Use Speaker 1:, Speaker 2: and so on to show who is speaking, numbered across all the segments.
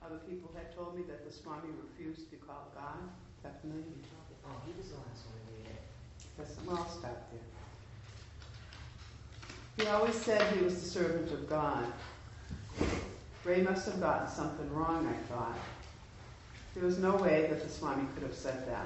Speaker 1: Other people had told me that the Swami refused to be called God. Definitely.
Speaker 2: Oh, he was the last one to read it.
Speaker 1: Well, I'll stop there. He always said he was the servant of God. Ray must have gotten something wrong, I thought. There was no way that the Swami could have said that.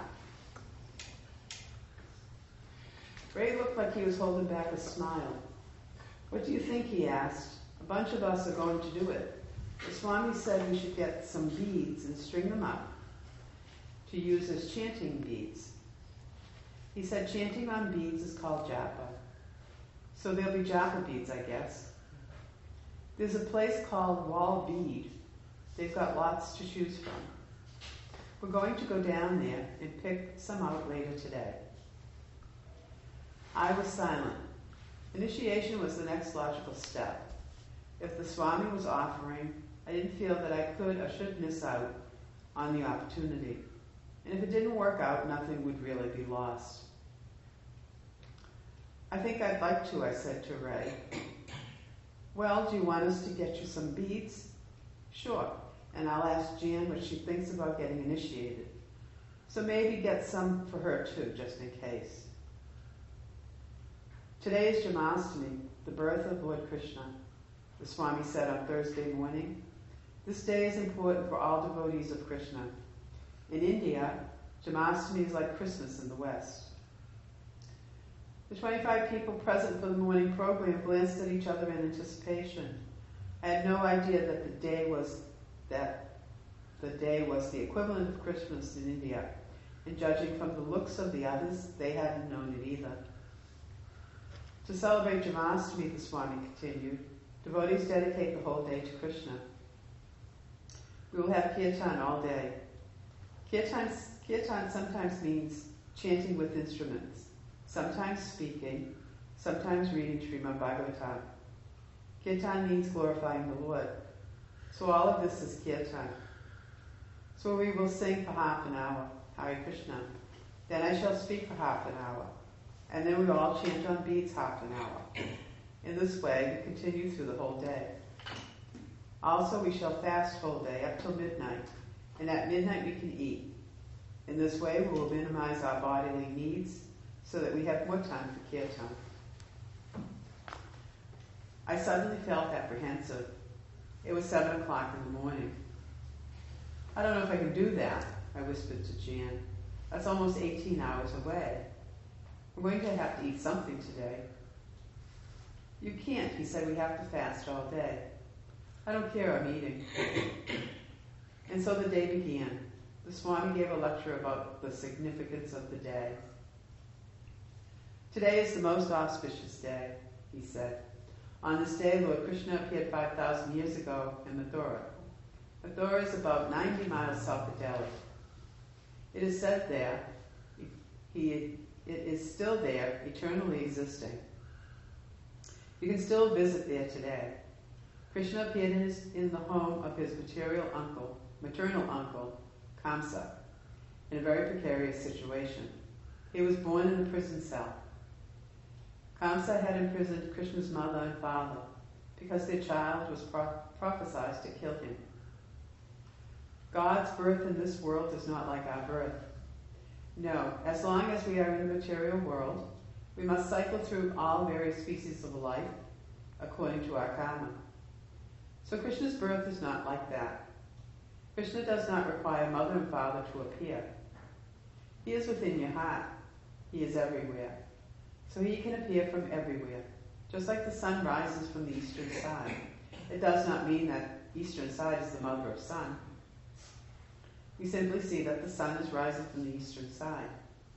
Speaker 1: Ray looked like he was holding back a smile. What do you think, he asked. A bunch of us are going to do it. The Swami said we should get some beads and string them up to use as chanting beads. He said chanting on beads is called japa. So there'll be japa beads, I guess. There's a place called Wall Bead. They've got lots to choose from. We're going to go down there and pick some out later today. I was silent. Initiation was the next logical step. If the Swami was offering, I didn't feel that I could or should miss out on the opportunity. And if it didn't work out, nothing would really be lost. I think I'd like to, I said to Ray. Well, do you want us to get you some beads? Sure. And I'll ask Jan what she thinks about getting initiated. So maybe get some for her too, just in case. Today is Janmashtami, the birth of Lord Krishna, the Swami said on Thursday morning. This day is important for all devotees of Krishna. In India, Janmashtami is like Christmas in the West. The 25 people present for the morning program glanced at each other in anticipation. I had no idea that the day was the equivalent of Christmas in India, and judging from the looks of the others, they hadn't known it either. To celebrate Janmashtami, the Swami continued, devotees dedicate the whole day to Krishna. We will have kirtan all day. Kirtan sometimes means chanting with instruments, sometimes speaking, sometimes reading Srimad Bhagavatam. Kirtan means glorifying the Lord. So all of this is kirtan. So we will sing for half an hour, Hare Krishna. Then I shall speak for half an hour. And then we will all chant on beads half an hour. In this way, we continue through the whole day. Also, we shall fast whole day up till midnight. And at midnight we can eat. In this way, we will minimize our bodily needs so that we have more time for kirtan. I suddenly felt apprehensive. It was 7 o'clock in the morning. I don't know if I can do that, I whispered to Jan. That's almost 18 hours away. We're going to have to eat something today. You can't, he said, we have to fast all day. I don't care, I'm eating. And so the day began. The Swami gave a lecture about the significance of the day. Today is the most auspicious day, he said. On this day, Lord Krishna appeared 5,000 years ago in Mathura. Mathura is about 90 miles south of Delhi. It is said there, it is still there, eternally existing. You can still visit there today. Krishna appeared in the home of his maternal uncle, Kamsa, in a very precarious situation. He was born in a prison cell. Kamsa had imprisoned Krishna's mother and father because their child was prophesied to kill him. God's birth in this world is not like our birth. No, as long as we are in the material world, we must cycle through all various species of life according to our karma. So Krishna's birth is not like that. Krishna does not require mother and father to appear. He is within your heart. He is everywhere. So he can appear from everywhere. Just like the sun rises from the eastern side. It does not mean that eastern side is the mother of sun. We simply see that the sun is rising from the eastern side.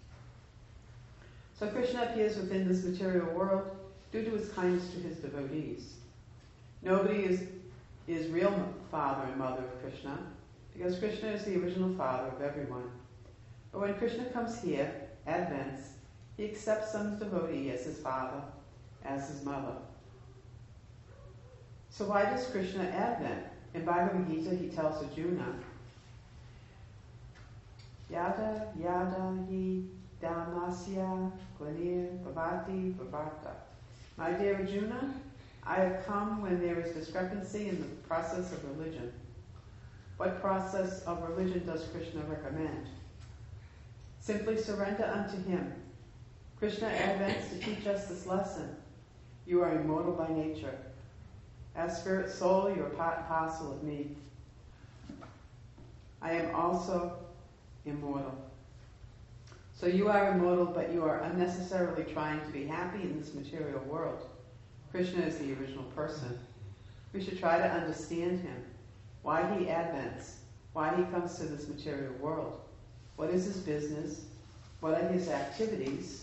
Speaker 1: So Krishna appears within this material world due to his kindness to his devotees. Nobody is real father and mother of Krishna, because Krishna is the original father of everyone. But when Krishna comes here, advents, he accepts some devotee as his father, as his mother. So why does Krishna advent? In Bhagavad Gita, he tells Arjuna, Yada yada hi damasya glanir bhavati bhavata. My dear Arjuna, I have come when there is discrepancy in the process of religion. What process of religion does Krishna recommend? Simply surrender unto him. Krishna advents to teach us this lesson. You are immortal by nature. As spirit soul, you are part and parcel of me. I am also immortal. So you are immortal, but you are unnecessarily trying to be happy in this material world. Krishna is the original person. We should try to understand him, why he advents, why he comes to this material world. What is his business? What are his activities?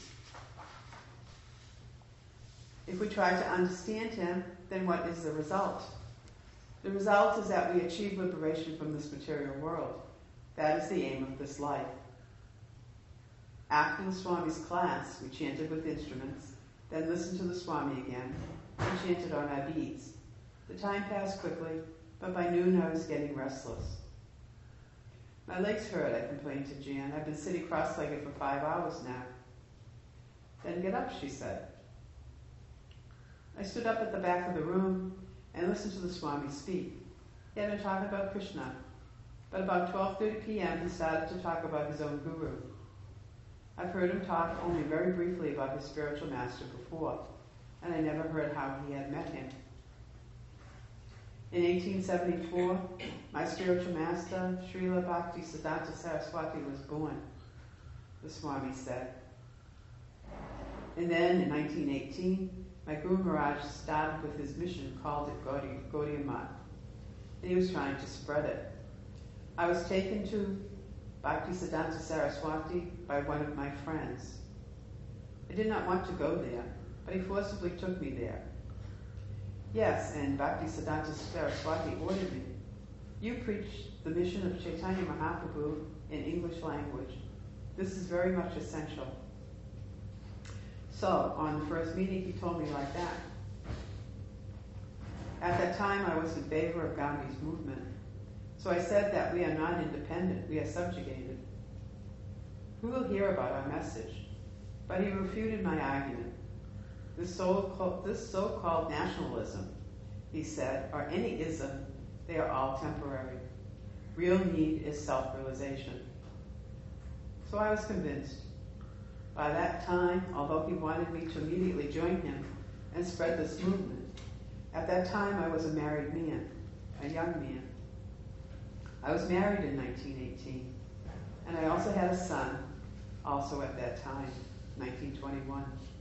Speaker 1: If we try to understand him, then what is the result? The result is that we achieve liberation from this material world. That is the aim of this life. After the Swami's class, we chanted with instruments, then listened to the Swami again, and chanted on our beads. The time passed quickly, but by noon I was getting restless. My legs hurt, I complained to Jan. I've been sitting cross-legged for 5 hours now. Then get up, she said. I stood up at the back of the room and listened to the Swami speak. He had been talking about Krishna, but about 12:30 p.m. he started to talk about his own guru. I've heard him talk only very briefly about his spiritual master before, and I never heard how he had met him. In 1874, my spiritual master, Srila Bhakti Siddhanta Saraswati, was born, the Swami said. And then, in 1918, my Guru Maharaj started with his mission, called it Gaudiya Math, and he was trying to spread it. I was taken to Bhakti Siddhanta Saraswati by one of my friends. I did not want to go there, but he forcibly took me there. Yes, and Bhakti Siddhanta Saraswati ordered me. You preach the mission of Chaitanya Mahaprabhu in English language. This is very much essential. So, on the first meeting, he told me like that. At that time, I was in favor of Gandhi's movement. So I said that we are not independent, we are subjugated. Who will hear about our message? But he refuted my argument. This so-called nationalism, he said, or any ism, they are all temporary. Real need is self-realization. So I was convinced. By that time, although he wanted me to immediately join him and spread this movement, at that time I was a married man, a young man. I was married in 1918, and I also had a son, also at that time, 1921.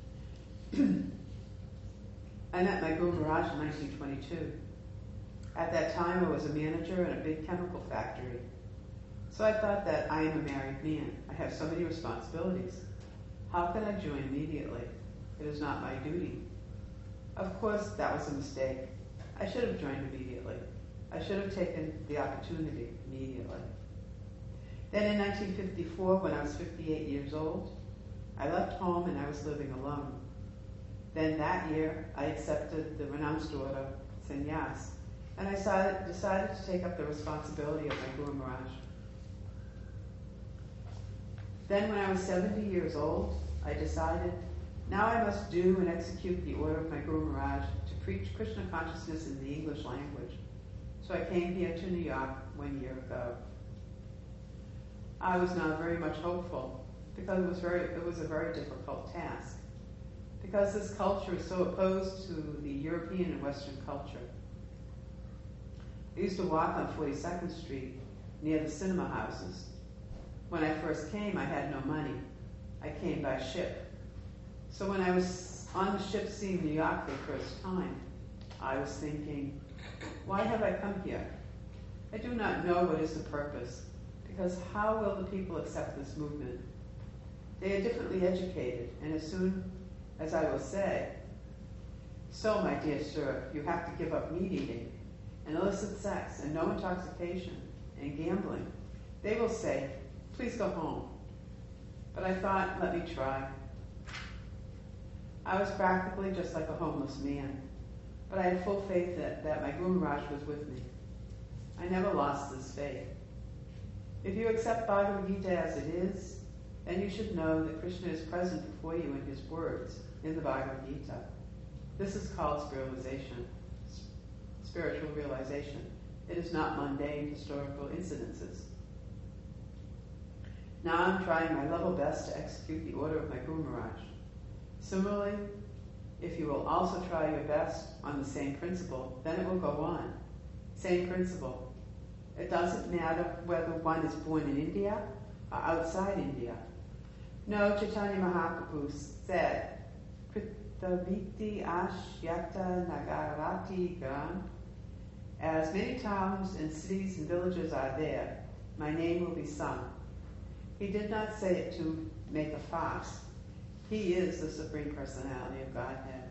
Speaker 1: I met my Guru Maharaj in 1922. At that time, I was a manager in a big chemical factory. So I thought that I am a married man. I have so many responsibilities. How can I join immediately? It is not my duty. Of course, that was a mistake. I should have joined immediately. I should have taken the opportunity immediately. Then in 1954, when I was 58 years old, I left home and I was living alone. Then that year, I accepted the renounced order, sannyas, and I decided to take up the responsibility of my Guru Maharaj. Then when I was 70 years old, I decided, now I must do and execute the order of my Guru Maharaj to preach Krishna consciousness in the English language. So I came here to New York 1 year ago. I was not very much hopeful because it was a very difficult task. Because this culture is so opposed to the European and Western culture. I used to walk on 42nd Street near the cinema houses. When I first came, I had no money. I came by ship. So when I was on the ship seeing New York for the first time, I was thinking, why have I come here? I do not know what is the purpose, because how will the people accept this movement? They are differently educated, and as soon as I will say, so my dear sir, you have to give up meat eating, and illicit sex, and no intoxication, and gambling, they will say, please go home. But I thought, let me try. I was practically just like a homeless man, but I had full faith that my Guru Maharaj was with me. I never lost this faith. If you accept Bhagavad Gita as it is, then you should know that Krishna is present before you in his words, in the Bhagavad Gita. This is called spiritual realization. It is not mundane historical incidences. Now I'm trying my level best to execute the order of my Guru Maharaj. Similarly, if you will also try your best on the same principle, then it will go on. Same principle. It doesn't matter whether one is born in India or outside India. No, Chaitanya Mahaprabhu said, Kritaviti Ashyata Nagarati Gram. As many towns and cities and villages are there, my name will be sung. He did not say it to make a fuss. He is the Supreme Personality of Godhead.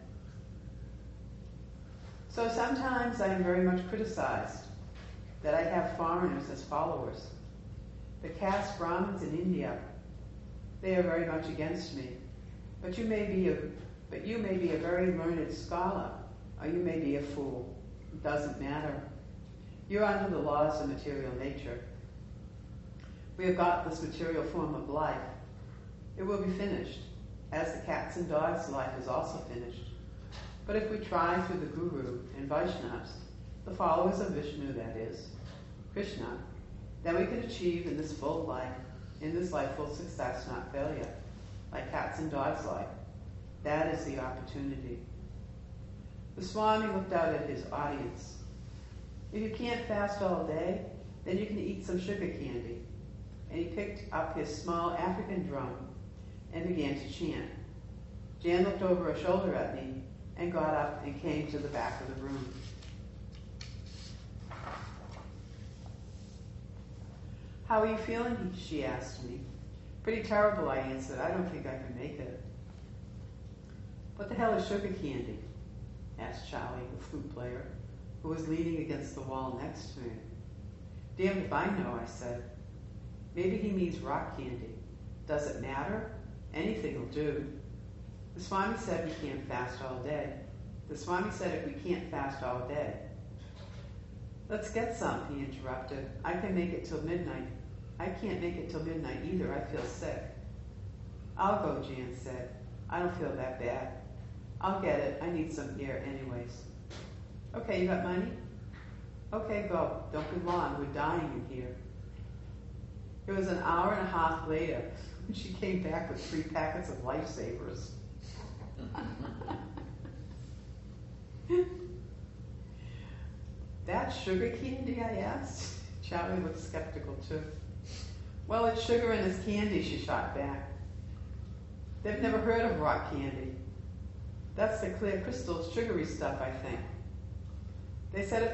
Speaker 1: So sometimes I am very much criticized that I have foreigners as followers. The caste Brahmins in India, they are very much against me. But you may be a very learned scholar, or you may be a fool. It doesn't matter. You're under the laws of material nature. We have got this material form of life. It will be finished, as the cats and dogs' life is also finished. But if we try through the Guru and Vaishnavas, the followers of Vishnu, that is, Krishna, then we can achieve in this life full success, not failure, like cats and dogs' life. That is the opportunity. The Swami looked out at his audience. If you can't fast all day, then you can eat some sugar candy. And he picked up his small African drum and began to chant. Jan looked over her shoulder at me and got up and came to the back of the room. How are you feeling? She asked me. Pretty terrible, I answered. I don't think I can make it. What the hell is sugar candy? Asked Charlie, the flute player, who was leaning against the wall next to me. Damned if I know, I said. Maybe he means rock candy. Does it matter? Anything will do. The Swami said we can't fast all day. The Swami said if we can't fast all day. Let's get some, he interrupted. I can make it till midnight. I can't make it till midnight either. I feel sick. I'll go, Jan said. I don't feel that bad. I'll get it. I need some air anyways. Okay, you got money? Okay, go. Don't be long. We're dying in here. It was an hour and a half later when she came back with 3 packets of Lifesavers. That sugar candy, I asked. Charlie looked skeptical too. Well, it's sugar and it's candy, she shot back. They've never heard of rock candy. That's the clear crystal sugary stuff, I think. They said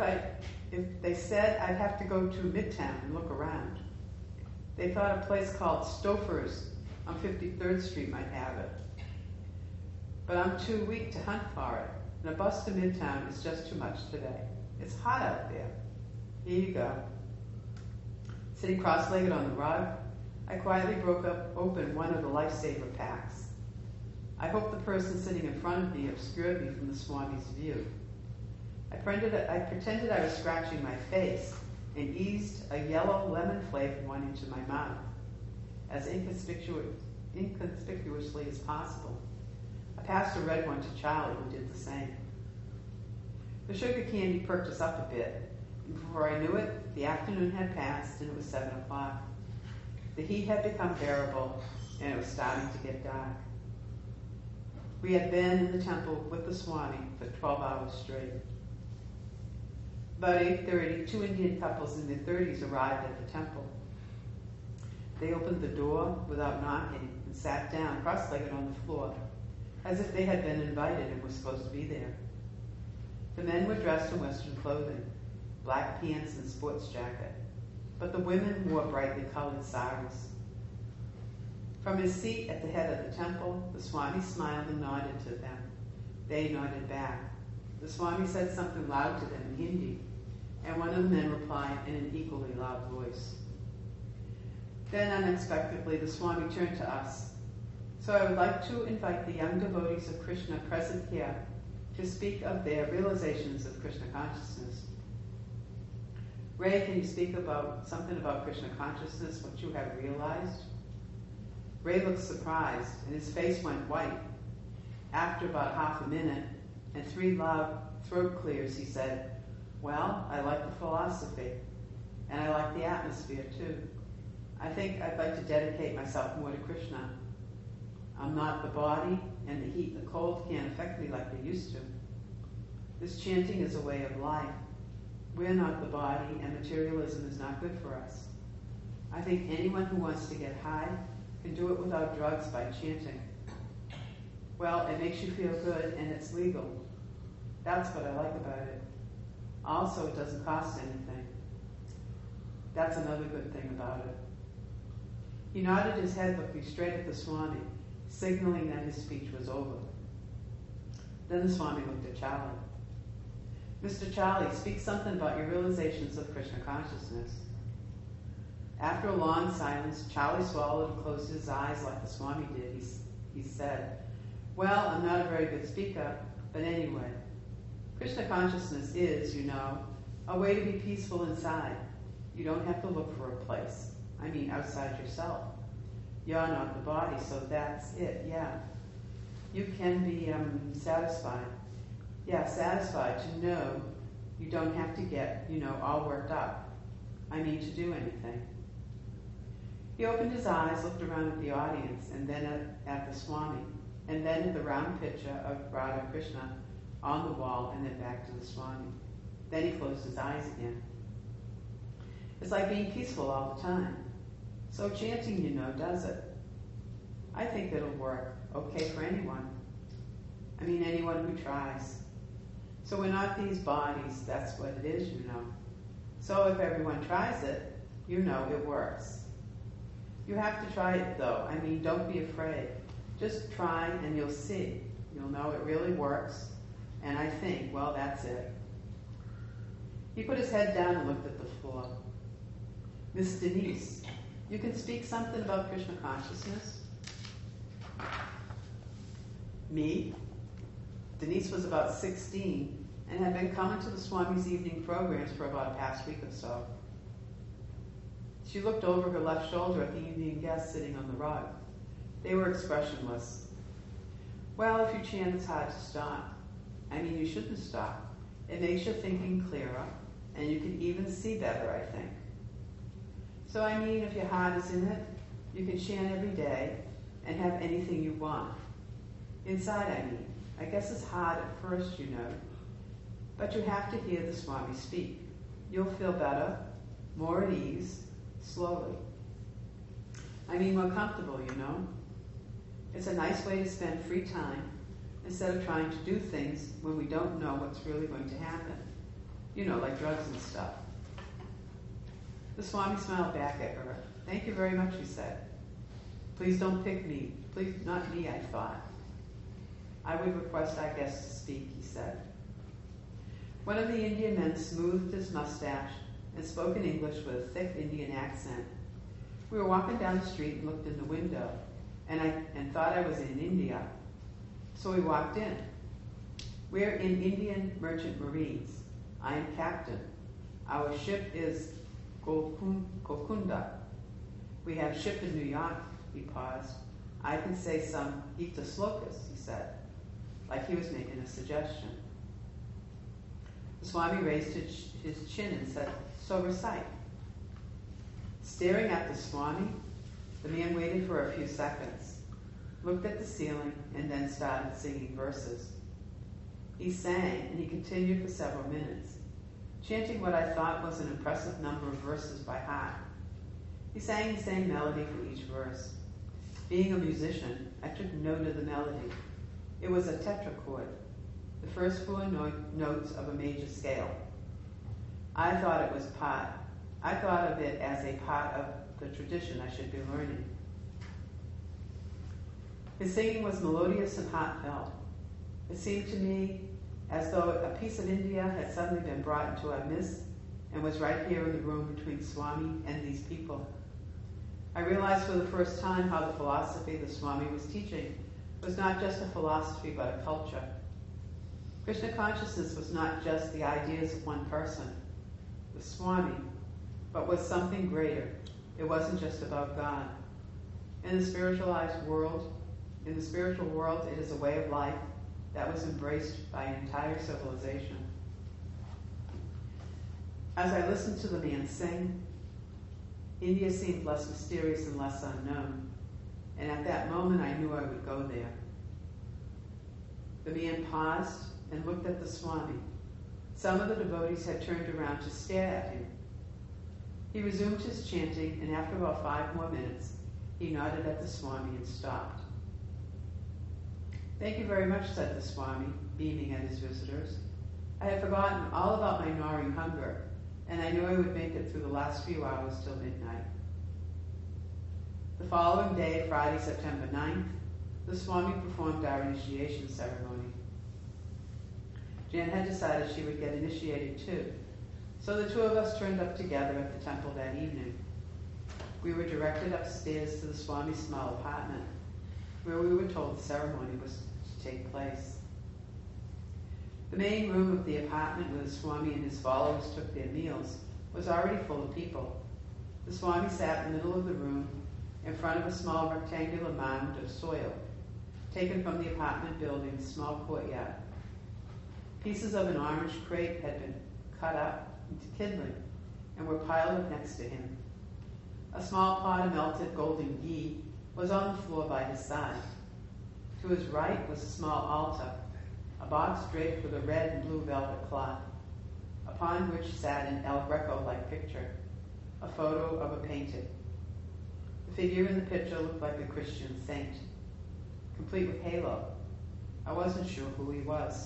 Speaker 1: I'd have to go to Midtown and look around. They thought a place called Stouffer's on 53rd Street might have it. But I'm too weak to hunt for it, and a bus to Midtown is just too much today. It's hot out there. Here you go. Sitting cross-legged on the rug, I quietly broke open one of the Lifesaver packs. I hoped the person sitting in front of me obscured me from the Swami's view. I pretended I was scratching my face and eased a yellow lemon-flavored one into my mouth, as inconspicuously as possible. I passed a red one to Charlie, who did the same. The sugar candy perked us up a bit, and before I knew it, the afternoon had passed and it was 7 o'clock. The heat had become bearable, and it was starting to get dark. We had been in the temple with the Swami for 12 hours straight. About 8:30, 2 Indian couples in their 30s arrived at the temple. They opened the door without knocking and sat down cross-legged on the floor, as if they had been invited and were supposed to be there. The men were dressed in Western clothing, black pants and sports jacket, but the women wore brightly colored saris. From his seat at the head of the temple, the Swami smiled and nodded to them. They nodded back. The Swami said something loud to them in Hindi, and one of the men replied in an equally loud voice. Then, unexpectedly, the Swami turned to us. So I would like to invite the young devotees of Krishna present here to speak of their realizations of Krishna consciousness. Ray, can you speak about something about Krishna consciousness, what you have realized? Ray looked surprised, and his face went white. After about half a minute and 3 loud throat clears, he said, Well, I like the philosophy, and I like the atmosphere too. I think I'd like to dedicate myself more to Krishna. I'm not the body, and the heat and the cold can't affect me like they used to. This chanting is a way of life. We're not the body, and materialism is not good for us. I think anyone who wants to get high can do it without drugs by chanting. Well, it makes you feel good, and it's legal. That's what I like about it. Also, it doesn't cost anything. That's another good thing about it. He nodded his head, looking straight at the Swami, signaling that his speech was over. Then the Swami looked at Charlie. Mr. Charlie, speak something about your realizations of Krishna consciousness. After a long silence, Charlie swallowed and closed his eyes like the Swami did. He said, well, I'm not a very good speaker, but anyway, Krishna consciousness is, you know, a way to be peaceful inside. You don't have to look for a place. I mean, outside yourself. You're not the body, so that's it, yeah. You can be satisfied. Yeah, satisfied to know you don't have to get, all worked up. I mean, to do anything. He opened his eyes, looked around at the audience, and then at the Swami, and then at the round picture of Radha Krishna on the wall, and then back to the Swami. Then he closed his eyes again. It's like being peaceful all the time. So chanting, does it. I think it'll work okay for anyone. I mean, anyone who tries. So we're not these bodies, that's what it is, So if everyone tries it, it works. You have to try it though. I mean, don't be afraid. Just try and you'll see. You'll know it really works. And I think, well, that's it. He put his head down and looked at the floor. Miss Denise, you can speak something about Krishna consciousness? Me? Denise was about 16 and had been coming to the Swami's evening programs for about a past week or so. She looked over her left shoulder at the Indian guests sitting on the rug. They were expressionless. Well, if you chant, it's hard to stop. I mean, you shouldn't stop. It makes your thinking clearer, and you can even see better, I think. So, I mean, if your heart is in it, you can chant every day and have anything you want. Inside, I mean. I guess it's hard at first, but you have to hear the Swami speak. You'll feel better, more at ease, slowly. I mean, more comfortable, It's a nice way to spend free time instead of trying to do things when we don't know what's really going to happen. Like drugs and stuff. The Swami smiled back at her. Thank you very much, he said. Please don't pick me. Please, not me, I thought. I would request our guest to speak, he said. One of the Indian men smoothed his mustache and spoke in English with a thick Indian accent. We were walking down the street and looked in the window, and thought I was in India. So we walked in. We're in Indian Merchant Marines. I am captain. Our ship is Gokunda. We have ship in New York, he paused. I can say some Gita slokas, he said, like he was making a suggestion. The Swami raised his chin and said, so recite. Staring at the Swami, the man waited for a few seconds, looked at the ceiling, and then started singing verses. He sang, and he continued for several minutes, chanting what I thought was an impressive number of verses by heart. He sang the same melody for each verse. Being a musician, I took note of the melody. It was a tetrachord, the first four notes of a major scale. I thought of it as a part of the tradition I should be learning. His singing was melodious and heartfelt. It seemed to me as though a piece of India had suddenly been brought into our midst and was right here in the room between Swami and these people. I realized for the first time how the philosophy the Swami was teaching was not just a philosophy but a culture. Krishna consciousness was not just the ideas of one person, the Swami, but was something greater. It wasn't just about God. In the spiritual world, it is a way of life that was embraced by an entire civilization. As I listened to the man sing, India seemed less mysterious and less unknown, and at that moment I knew I would go there. The man paused and looked at the Swami. Some of the devotees had turned around to stare at him. He resumed his chanting, and after about 5 more minutes, he nodded at the Swami and stopped. "Thank you very much," said the Swami, beaming at his visitors. I had forgotten all about my gnawing hunger, and I knew I would make it through the last few hours till midnight. The following day, Friday, September 9th, the Swami performed our initiation ceremony. Jan had decided she would get initiated too, so the 2 of us turned up together at the temple that evening. We were directed upstairs to the Swami's small apartment, where we were told the ceremony was to take place. The main room of the apartment where the Swami and his followers took their meals was already full of people. The Swami sat in the middle of the room in front of a small rectangular mound of soil, taken from the apartment building's small courtyard. Pieces of an orange crepe had been cut up into kindling and were piled up next to him. A small pot of melted golden ghee was on the floor by his side. To his right was a small altar, a box draped with a red and blue velvet cloth, upon which sat an El Greco-like picture, a photo of a painting. The figure in the picture looked like a Christian saint, complete with halo. I wasn't sure who he was.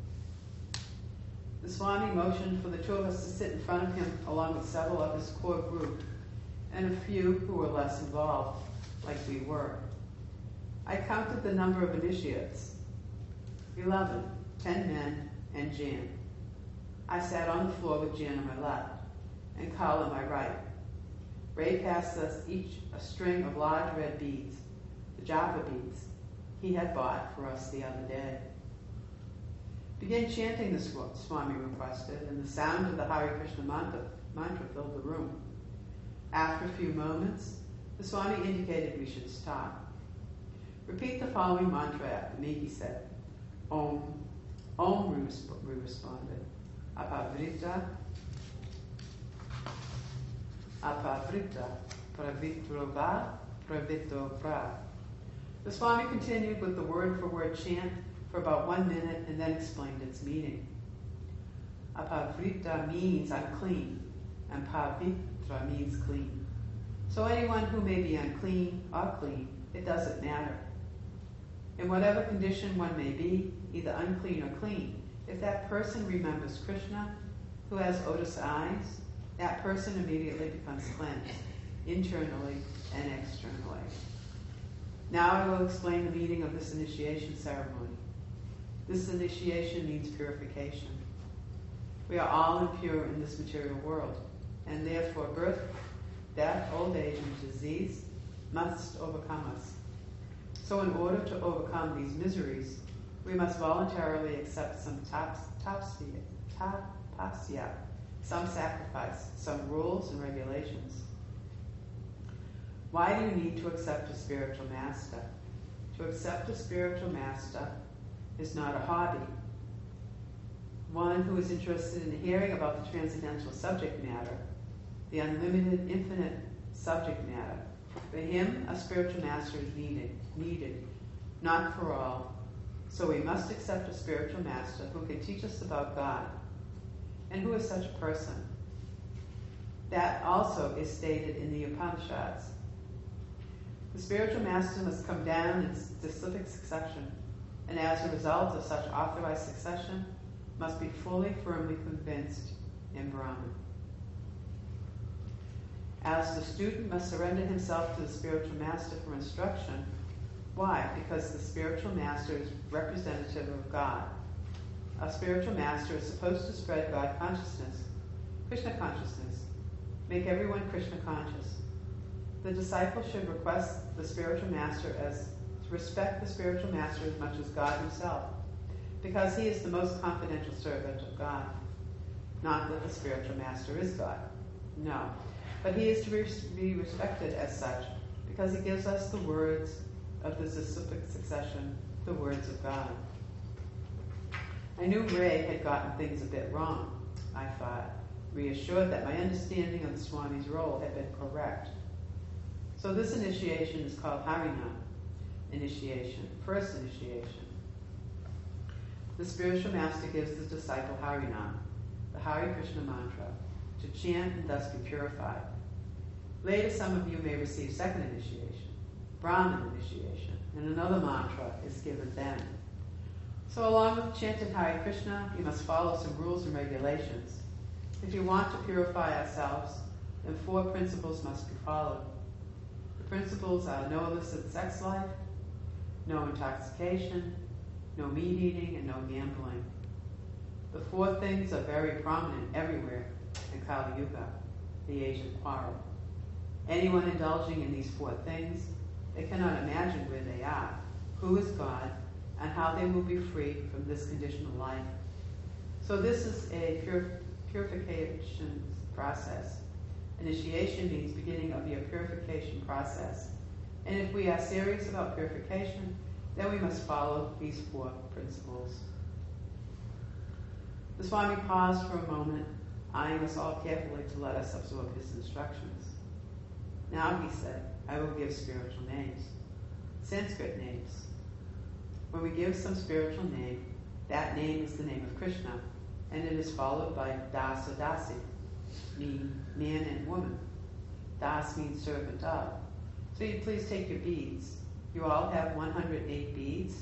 Speaker 1: The Swami motioned for the 2 of us to sit in front of him along with several of his core group and a few who were less involved, like we were. I counted the number of initiates. 11, 10 men, and Jan. I sat on the floor with Jan on my left and Carl on my right. Ray passed us each a string of large red beads, the Japa beads he had bought for us the other day. "Begin chanting," the Swami requested, and the sound of the Hare Krishna mantra filled the room. After a few moments, the Swami indicated we should stop. "Repeat the following mantra after me," he said. "Om." "Om," we responded. "Apavrita, apavrita, pravitrova, pravitrovra." The Swami continued with the word-for-word chant for about 1 minute and then explained its meaning. Apavrita means unclean, and pavitra means clean. So anyone who may be unclean or clean, it doesn't matter. In whatever condition one may be, either unclean or clean, if that person remembers Krishna, who has lotus eyes, that person immediately becomes cleansed, internally and externally. Now I will explain the meaning of this initiation ceremony. This initiation means purification. We are all impure in this material world, and therefore birth, death, old age, and disease must overcome us. So in order to overcome these miseries, we must voluntarily accept some tapasya, some sacrifice, some rules and regulations. Why do you need to accept a spiritual master? To accept a spiritual master is not a hobby. One who is interested in hearing about the transcendental subject matter, the unlimited, infinite subject matter. For him, a spiritual master is needed, not for all. So we must accept a spiritual master who can teach us about God. And who is such a person? That also is stated in the Upanishads. The spiritual master must come down in specific succession, and as a result of such authorized succession, must be fully, firmly convinced in Brahman. As the student must surrender himself to the spiritual master for instruction. Why? Because the spiritual master is representative of God. A spiritual master is supposed to spread God consciousness, Krishna consciousness, make everyone Krishna conscious. The disciple should request the spiritual master to respect the spiritual master as much as God himself, because he is the most confidential servant of God. Not that the spiritual master is God. No. But he is to be respected as such, because he gives us the words of the specific succession, the words of God. I knew Ray had gotten things a bit wrong, I thought. reassured that my understanding of the Swami's role had been correct. So this initiation is called Harinam initiation, first initiation. The spiritual master gives the disciple Harinam, the Hare Krishna mantra, to chant and thus be purified. Later, some of you may receive second initiation, Brahman initiation, and another mantra is given then. So along with chanting Hare Krishna, we must follow some rules and regulations. If you want to purify ourselves, then 4 principles must be followed. The principles are no illicit sex life, no intoxication, no meat eating, and no gambling. The 4 things are very prominent everywhere in Kali Yuga, the age of quarrel. Anyone indulging in these 4 things, they cannot imagine where they are, who is God, and how they will be free from this conditional life. So this is a purification process. Initiation means beginning of your purification process. And if we are serious about purification, then we must follow these 4 principles. The Swami paused for a moment, eyeing us all carefully to let us absorb his instructions. Now, he said, I will give spiritual names, Sanskrit names. When we give some spiritual name, that name is the name of Krishna, and it is followed by Das or Dasi, meaning man and woman. Das means servant of. So you please take your beads. You all have 108 beads.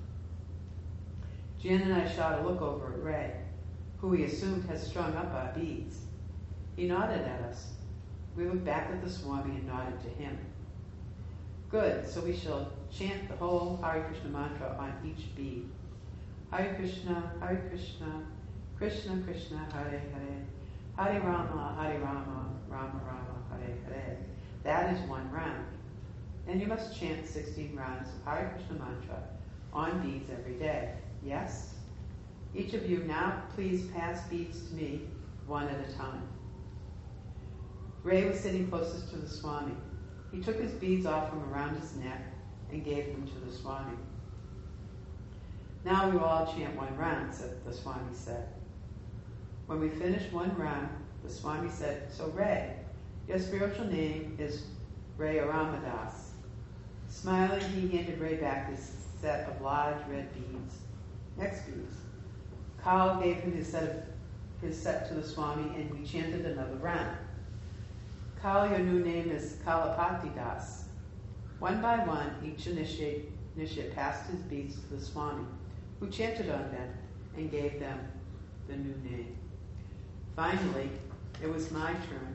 Speaker 1: Jan and I shot a look over at Ray, who we assumed had strung up our beads. He nodded at us. We looked back at the Swami and nodded to him. Good, so we shall chant the whole Hare Krishna mantra on each bead. Hare Krishna, Krishna Krishna, Hare Hare, Hare Rama, Rama Rama, Hare Hare. That is 1 round. And you must chant 16 rounds of Hare Krishna mantra on beads every day. Yes? Each of you now please pass beads to me, 1 at a time. Ray was sitting closest to the Swami. He took his beads off from around his neck and gave them to the Swami. Now we will all chant 1 round, the Swami said. When we finished 1 round, the Swami said, so Ray, your spiritual name is Ray Aramadas. Smiling, he handed Ray back his set of large red beads. Next beads. Kal gave him his set to the Swami, and we chanted another round. Kal, your new name is Kalapati Das. 1 by 1, each initiate passed his beads to the Swami, who chanted on them and gave them the new name. Finally, it was my turn.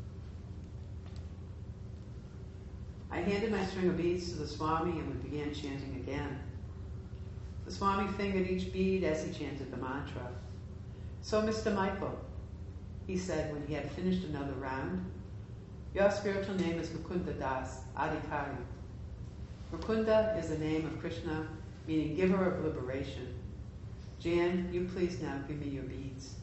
Speaker 1: I handed my string of beads to the Swami and we began chanting again. The Swami fingered each bead as he chanted the mantra. So, Mr. Michael, he said when he had finished another round, your spiritual name is Mukunda Das, Adhikari. Mukunda is the name of Krishna, meaning giver of liberation. Jan, you please now give me your beads.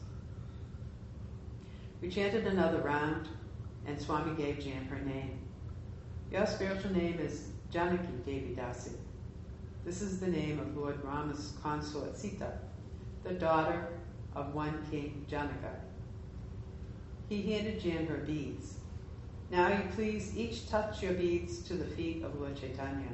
Speaker 1: We chanted another round, and Swami gave Jan her name. Your spiritual name is Janaki Devi Dasi. This is the name of Lord Rama's consort Sita, the daughter of one king, Janaka. He handed Jan her beads. Now you please each touch your beads to the feet of Lord Chaitanya.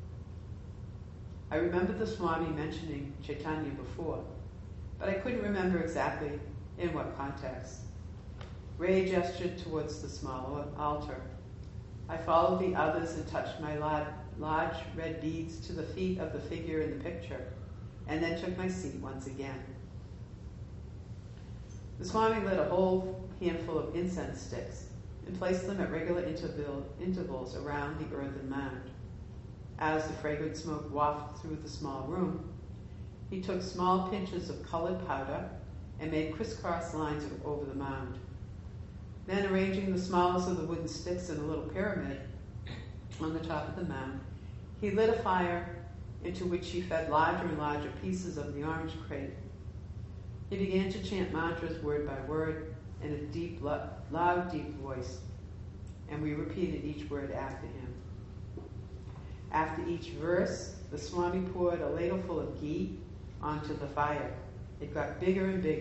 Speaker 1: I remembered the Swami mentioning Chaitanya before, but I couldn't remember exactly in what context. Ray gestured towards the small altar. I followed the others and touched my large red beads to the feet of the figure in the picture, and then took my seat once again. The Swami lit a whole handful of incense sticks and placed them at regular intervals around the earthen mound. As the fragrant smoke wafted through the small room, he took small pinches of colored powder and made crisscross lines over the mound. Then, arranging the smallest of the wooden sticks in a little pyramid on the top of the mound, he lit a fire into which he fed larger and larger pieces of the orange crate. He began to chant mantras word by word in a deep, loud, deep voice, and we repeated each word after him. After each verse, the Swami poured a ladleful of ghee onto the fire. It got bigger and bigger,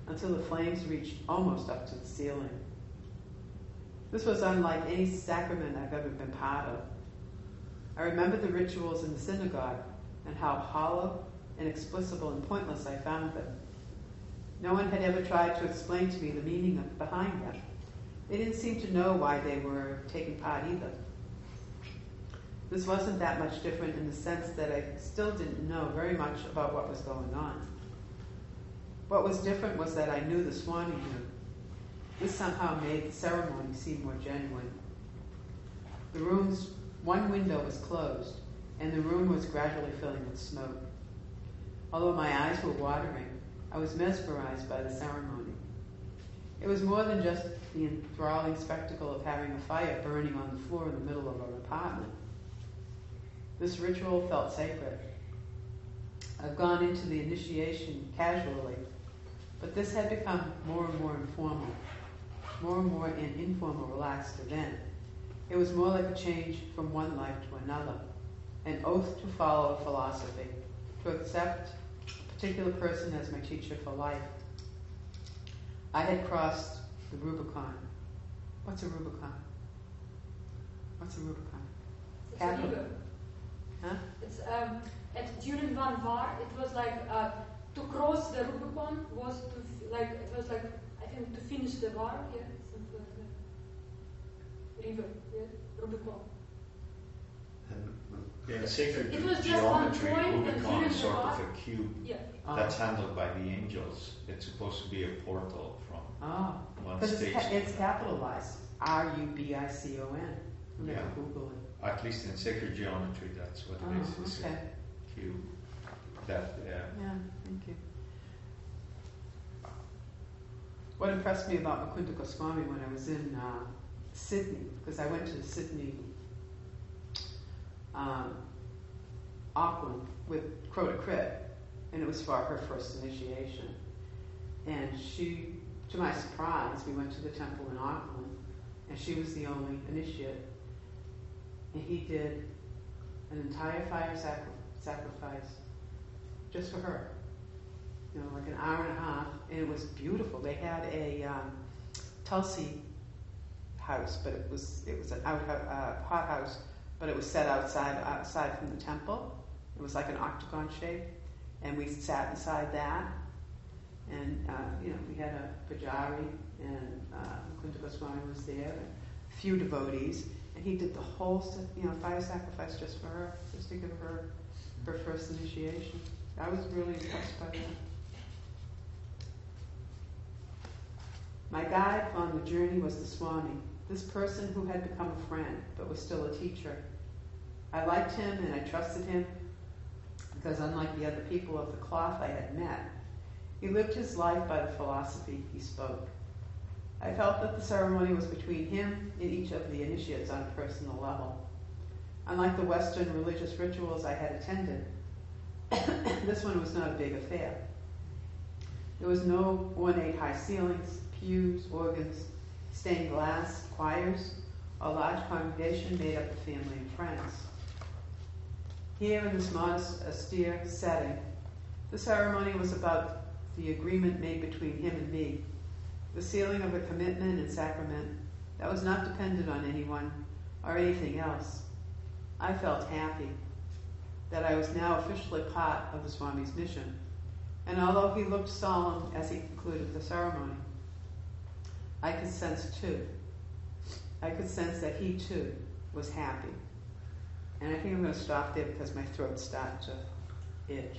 Speaker 1: until the flames reached almost up to the ceiling. This was unlike any sacrament I've ever been part of. I remember the rituals in the synagogue and how hollow, inexplicable, and pointless I found them. No one had ever tried to explain to me the meaning behind them. They didn't seem to know why they were taking part either. This wasn't that much different in the sense that I still didn't know very much about what was going on. What was different was that I knew the Swami knew. This somehow made the ceremony seem more genuine. The room's one window was closed, and the room was gradually filling with smoke. Although my eyes were watering, I was mesmerized by the ceremony. It was more than just the enthralling spectacle of having a fire burning on the floor in the middle of our apartment. This ritual felt sacred. I've gone into the initiation casually, but this had become more and more informal, more and more an informal, relaxed event. It was more like a change from one life to another, an oath to follow a philosophy, to accept a particular person as my teacher for life. I had crossed the Rubicon. What's a Rubicon? What's a Rubicon?
Speaker 3: It's a river.
Speaker 1: Huh?
Speaker 3: It's during one war, it was like to cross the Rubicon was to I think to finish the war. Yeah, something like that. River, yeah, Rubicon.
Speaker 4: In sacred
Speaker 3: It was just
Speaker 4: geometry,
Speaker 3: one point, and
Speaker 4: Rubicon
Speaker 3: during
Speaker 4: is
Speaker 3: the
Speaker 4: sort
Speaker 3: war-
Speaker 4: of a cube
Speaker 3: Yeah.
Speaker 4: that's handled by the angels. It's supposed to be a portal from
Speaker 1: Oh,
Speaker 4: one
Speaker 1: because
Speaker 4: stage
Speaker 1: it's
Speaker 4: to
Speaker 1: capitalized. Rubicon. I'm
Speaker 4: Yeah.
Speaker 1: going to Google it.
Speaker 4: at least in sacred geometry, that's what it is. It's
Speaker 1: okay.
Speaker 4: a cube. That
Speaker 1: Yeah, thank you. What impressed me about Mukunda Goswami when I was in Sydney, because I went to Sydney, Auckland with Crota Crit, and it was for her first initiation. And she, to my surprise, we went to the temple in Auckland, and she was the only initiate. And he did an entire fire sacrifice just for her. You know, like an hour and a half, and it was beautiful. They had a Tulsi house, but it was an hot house, but it was set outside from the temple. It was like an octagon shape, and we sat inside that, and we had a pujari, and Mukunda Goswami was there, and a few devotees, and he did the whole fire sacrifice just for her, just to give her her first initiation. I was really impressed by that. My guide on the journey was the Swami, this person who had become a friend, but was still a teacher. I liked him and I trusted him because, unlike the other people of the cloth I had met, he lived his life by the philosophy he spoke. I felt that the ceremony was between him and each of the initiates on a personal level. Unlike the Western religious rituals I had attended, this one was not a big affair. There was no ornate high ceilings, pews, organs, stained glass, choirs, a large congregation made up of family and friends. Here in this modest, austere setting, the ceremony was about the agreement made between him and me, the sealing of a commitment and sacrament that was not dependent on anyone or anything else. I felt happy that I was now officially part of the Swami's mission, and although he looked solemn as he concluded the ceremony, I could sense that he too was happy. And I think I'm going to stop there because my throat's starting to itch.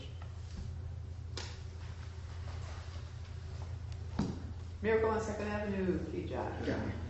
Speaker 1: Miracle on 2nd Avenue, Kijai.
Speaker 5: Yeah.